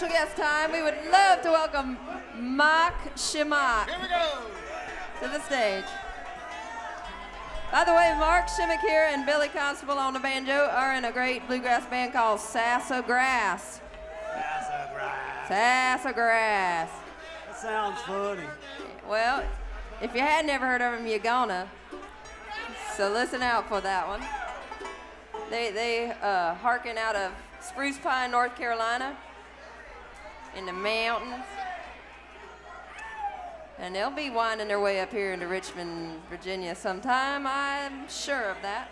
special guest time. We would love to welcome Mark Shimak to the stage. By the way, Mark Shimak here and Billy Constable on the banjo are in a great bluegrass band called Sassagrass. Sassagrass. That sounds funny. Well, if you had never heard of them, you're gonna. So listen out for that one. They hearken out of Spruce Pine, North Carolina, in the mountains. And they'll be winding their way up here into Richmond, Virginia sometime. I'm sure of that.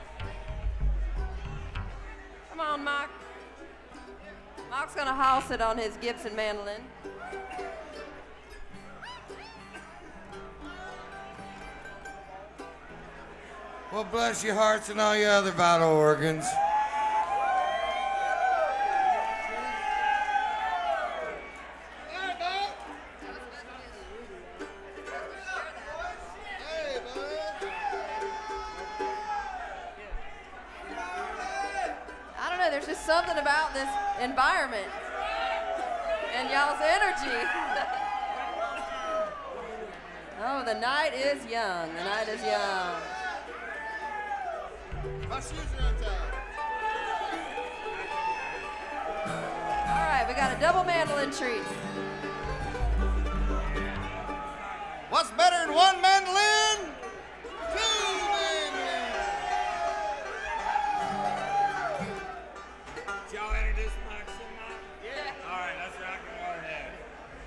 Come on, Mark. Mark's gonna house it on his Gibson mandolin. Well, bless your hearts and all your other vital organs. I don't know, there's just something about this environment and y'all's energy. Oh, the night is young. The night is young. My shoes are untied. All right, we got a double mandolin treat. What's better than one mandolin?